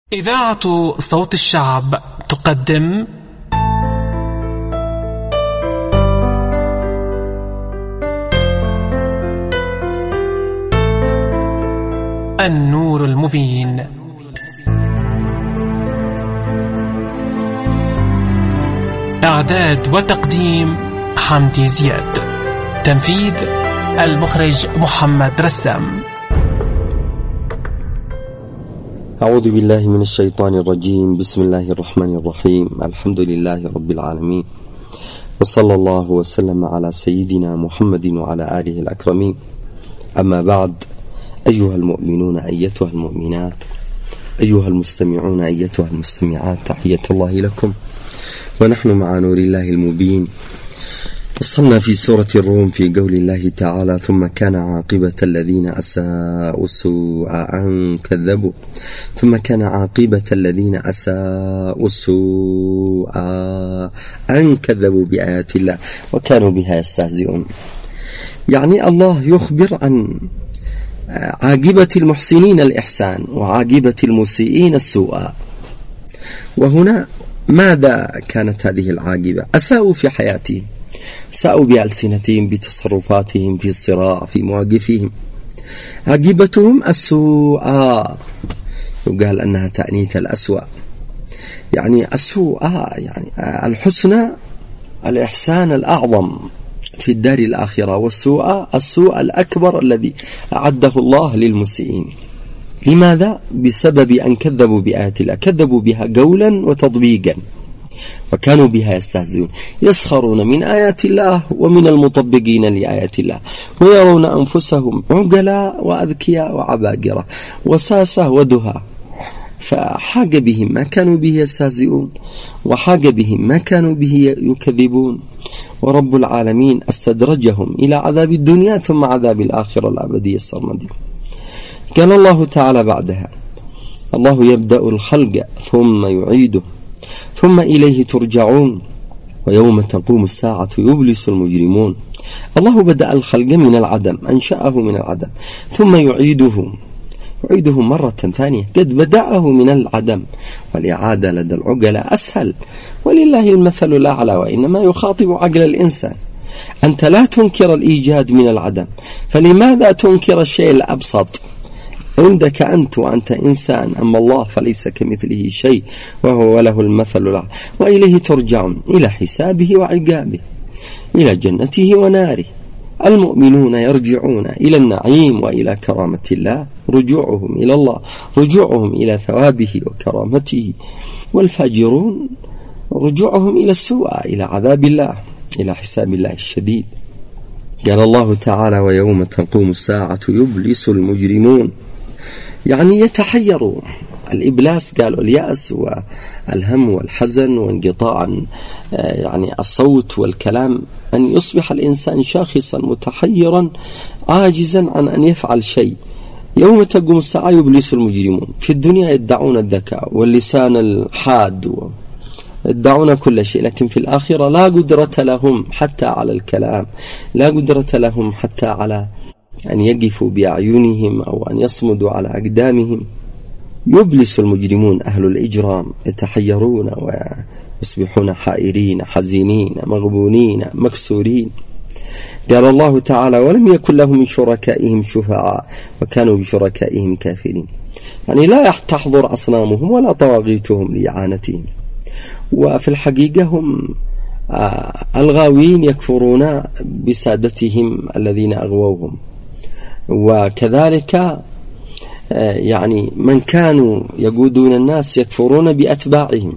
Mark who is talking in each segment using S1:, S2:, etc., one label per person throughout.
S1: إذاعة صوت الشعب تقدم النور المبين. إعداد وتقديم حمدي زياد. تنفيذ المخرج محمد رسام.
S2: أعوذ بالله من الشيطان الرجيم. بسم الله الرحمن الرحيم. الحمد لله رب العالمين، وصلى الله وسلم على سيدنا محمد وعلى آله الأكرمين. أما بعد، أيها المؤمنون أيتها المؤمنات، أيها المستمعون أيتها المستمعات، تحية الله لكم ونحن مع نور الله المبين. وصلنا في سورة الروم في قول الله تعالى: ثم كان عاقبة الذين أساءوا السوء أن كذبوا ثم كان عاقبة الذين أساءوا السوء أن كذبوا بآيات الله وكانوا بها يستهزئون. يعني الله يخبر عن عاقبة المحسنين الإحسان وعاقبة المسيئين السوء. وهنا ماذا كانت هذه العاقبة؟ أساءوا في حياتهم، ساءوا بألسنتهم، بتصرفاتهم، في الصراع، في مواقفهم. عاقبتهم السوء، يقال أنها تأنيث الأسوأ، يعني السوء يعني الحسنى الإحسان الأعظم في الدار الآخرة، والسوء السوء الأكبر الذي أعده الله للمسيئين. لماذا؟ بسبب أن كذبوا بآيات الله، كذبوا بها قولا وتطبيقا وكانوا بها يستهزئون، يسخرون من آيات الله ومن المطبقين لآيات الله، ويرون أنفسهم عقلاء وأذكياء وعباقرة وساسة ودهاء. فحاج بهم ما كانوا به يستهزئون، وحاج بهم ما كانوا به يكذبون. ورب العالمين استدرجهم إلى عذاب الدنيا ثم عذاب الآخرة الأبدي السرمدي. قال الله تعالى بعدها: الله يبدأ الخلق ثم يعيده ثم إليه ترجعون ويوم تقوم الساعة يبلس المجرمون. الله بدأ الخلق من العدم، أنشأه من العدم، ثم يعيده مرة ثانية. قد بدأه من العدم، والإعادة لدى العقلاء أسهل، ولله المثل الأعلى، وإنما يخاطب عقل الإنسان. أنت لا تنكر الإيجاد من العدم، فلماذا تنكر الشيء الأبسط عندك أنت وأنت إنسان؟ أما الله فليس كمثله شيء وهو له المثل الأعلى. وإليه ترجعون، إلى حسابه وعقابه، إلى جنته وناره. المؤمنون يرجعون إلى النعيم وإلى كرامة الله، رجوعهم إلى الله، رجوعهم إلى ثوابه وكرامته. والفاجرون رجوعهم إلى السوء، إلى عذاب الله، إلى حساب الله الشديد. قال الله تعالى: ويوم تقوم الساعة يبلس المجرمون، يعني يتحيروا. الإبلاس قالوا اليأس والهم والحزن وانقطاع يعني الصوت والكلام، أن يصبح الإنسان شاخصا متحيرا عاجزا عن أن يفعل شيء. يوم تقوم الساعة يبلس المجرمون. في الدنيا يدعون الذكاء واللسان الحاد، يدعون كل شيء، لكن في الآخرة لا قدرة لهم حتى على الكلام، لا قدرة لهم حتى على أن يقفوا بأعينهم أو أن يصمدوا على أقدامهم. يبلس المجرمون، أهل الإجرام، يتحيرون ويصبحون حائرين، حزينين، مغبونين، مكسورين. قال الله تعالى: ولم يكن لهم من شركائهم شفعاء وكانوا بشركائهم كافرين. يعني لا تحضر أصنامهم ولا طواغيتهم لإعانتهم، وفي الحقيقة هم الغاوين يكفرون بسادتهم الذين أغووهم. وكذلك يعني من كانوا يقودون الناس يكفرون بأتباعهم.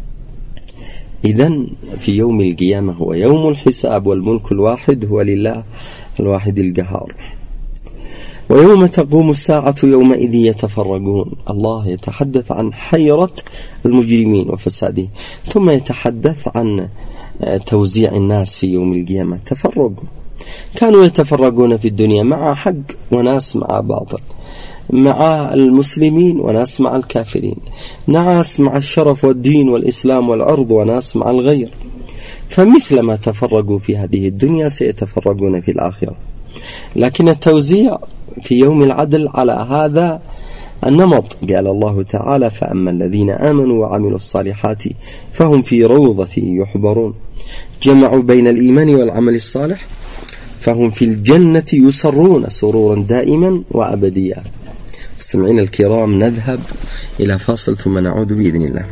S2: إذن في يوم القيامة هو يوم الحساب، والملك الواحد هو لله الواحد القهار. ويوم تقوم الساعة يومئذ يتفرقون. الله يتحدث عن حيرة المجرمين وفسادهم، ثم يتحدث عن توزيع الناس في يوم القيامة. تفرق، كانوا يتفرقون في الدنيا مع حق وناس مع باطل، مع المسلمين وناس مع الكافرين، ناس مع الشرف والدين والإسلام والعرض وناس مع الغير. فمثل ما تفرقوا في هذه الدنيا سيتفرقون في الآخرة. لكن التوزيع في يوم العدل على هذا النمط. قال الله تعالى: فأما الذين آمنوا وعملوا الصالحات فهم في روضة يحبرون. جمعوا بين الإيمان والعمل الصالح فهم في الجنة يسرون سرورا دائما وأبديا. مستمعين الكرام، نذهب إلى فاصل ثم نعود بإذن الله.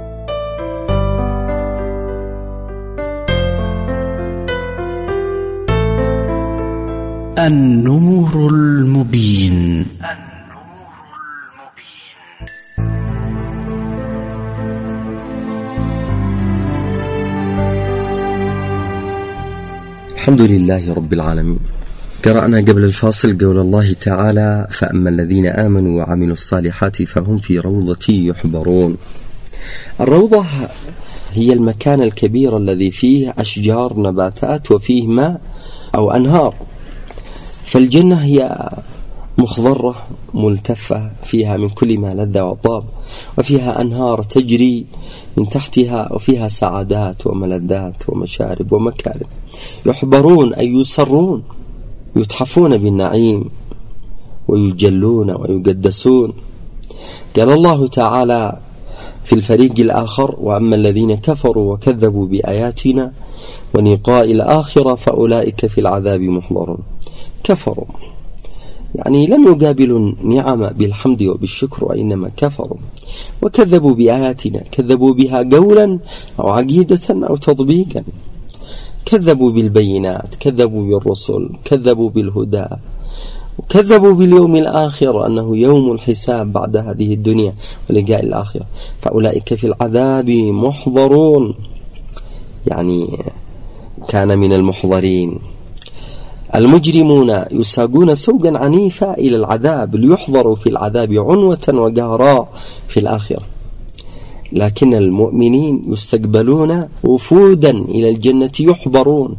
S3: النور المبين.
S2: الحمد لله رب العالمين. قرأنا قبل الفاصل قول الله تعالى: فأما الذين آمنوا وعملوا الصالحات فهم في روضة يحبرون. الروضة هي المكان الكبير الذي فيه أشجار نباتات وفيه ماء أو أنهار. فالجنة هي مخضرة ملتفة فيها من كل ما لذ وطاب، وفيها أنهار تجري من تحتها، وفيها سعادات وملذات ومشارب ومكارم. يحبرون أي يسرون، يتحفون بالنعيم ويجلون ويقدسون. قال الله تعالى في الفريق الآخر: وأما الذين كفروا وكذبوا بآياتنا ولقاء الآخرة فأولئك في العذاب محضرون. كفروا يعني لم يقابلوا النعم بالحمد وبالشكر، وإنما كفروا وكذبوا بآياتنا، كذبوا بها قولا أو عقيدة أو تطبيقا، كذبوا بالبينات، كذبوا بالرسل، كذبوا بالهدى، وكذبوا باليوم الآخر أنه يوم الحساب بعد هذه الدنيا ولقاء الآخرة. فأولئك في العذاب محضرون، يعني كان من المحضرين. المجرمون يساقون سوقا عنيفا إلى العذاب ليحضروا في العذاب عنوة وقهراء في الآخرة، لكن المؤمنين يستقبلون وفودا إلى الجنة يحبرون،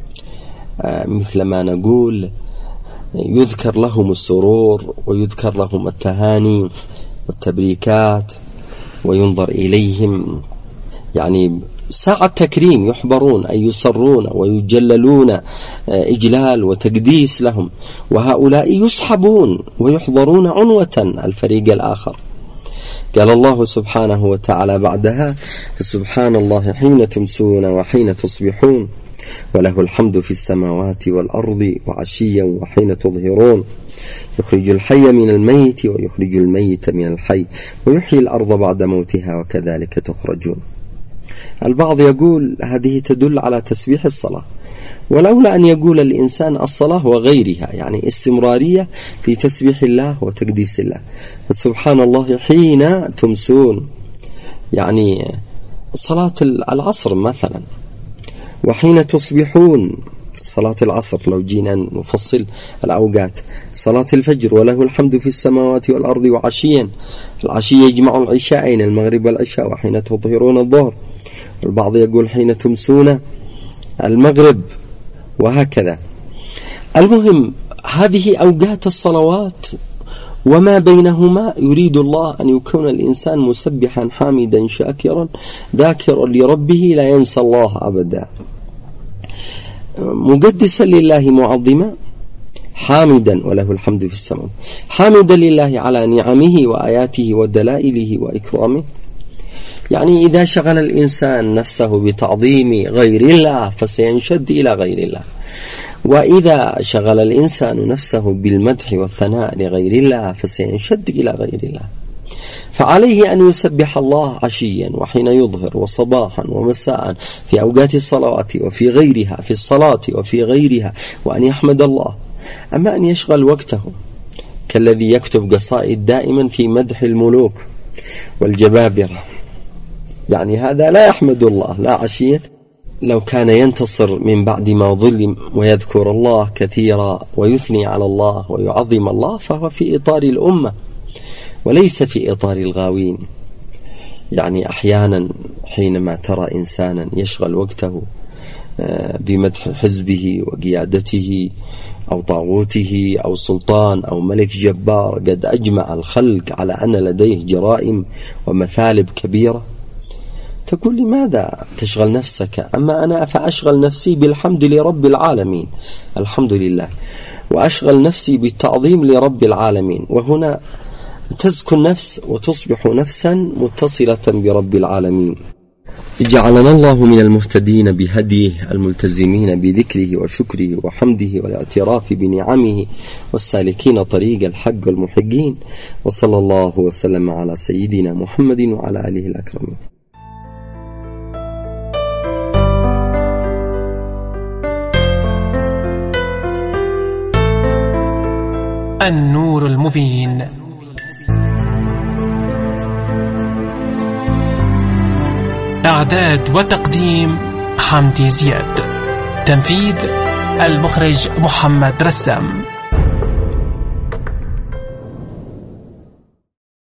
S2: مثل ما نقول يذكر لهم السرور ويذكر لهم التهاني والتبريكات وينظر إليهم، يعني ساعة تكريم. يحبرون أي يسرون ويجللون إجلال وتقديس لهم. وهؤلاء يسحبون ويحضرون عنوة الفريق الآخر. قال الله سبحانه وتعالى بعدها: سبحان الله حين تمسون وحين تصبحون وله الحمد في السماوات والأرض وعشيا وحين تظهرون يخرج الحي من الميت ويخرج الميت من الحي ويحيي الأرض بعد موتها وكذلك تخرجون. البعض يقول هذه تدل على تسبيح الصلاة، ولولا أن يقول الإنسان الصلاة وغيرها، يعني استمرارية في تسبيح الله وتقديس الله. سبحان الله حين تمسون يعني صلاة العصر مثلا، وحين تصبحون صلاة العصر لو جينا نفصل الأوقات، صلاة الفجر وله الحمد في السماوات والأرض وعشيا، العشي يجمع العشاءين المغرب والعشاء، وحين تظهرون الظهر. البعض يقول حين تمسون المغرب، وهكذا. المهم هذه أوقات الصلوات وما بينهما يريد الله أن يكون الإنسان مسبحا حامدا شاكرا ذاكرا لربه لا ينسى الله أبدا، مقدسا لله معظما حامدا وله الحمد في السماء، حامدا لله على نعمه وآياته ودلائله وإكرامه. يعني إذا شغل الإنسان نفسه بتعظيم غير الله فسينشد إلى غير الله، وإذا شغل الإنسان نفسه بالمدح والثناء لغير الله فسينشد إلى غير الله. فعليه أن يسبح الله عشيا وحين يظهر وصباحا ومساء في أوقات الصلوات وفي غيرها، في الصلاة وفي غيرها، وأن يحمد الله. أما أن يشغل وقته كالذي يكتب قصائد دائما في مدح الملوك والجبابرة، يعني هذا لا يحمد الله لا عشيا. لو كان ينتصر من بعد ما ظلم ويذكر الله كثيرا ويثني على الله ويعظم الله فهو في إطار الأمة وليس في إطار الغاوين. يعني أحيانا حينما ترى إنسانا يشغل وقته بمدح حزبه وقيادته أو طاغوته أو سلطان أو ملك جبار قد أجمع الخلق على أن لديه جرائم ومثالب كبيرة، تقول لماذا تشغل نفسك؟ أما أنا فأشغل نفسي بالحمد لرب العالمين، الحمد لله، وأشغل نفسي بالتعظيم لرب العالمين. وهنا تزكو النفس وتصبح نفسا متصلة برب العالمين. جعلنا الله من المهتدين بهديه، الملتزمين بذكره وشكره وحمده والاعتراف بنعمه، والسالكين طريق الحق والمحقين. وصلى الله وسلم على سيدنا محمد وعلى آله الأكرمين.
S1: النور المبين. إعداد وتقديم حمدي زياد. تنفيذ المخرج محمد رسام.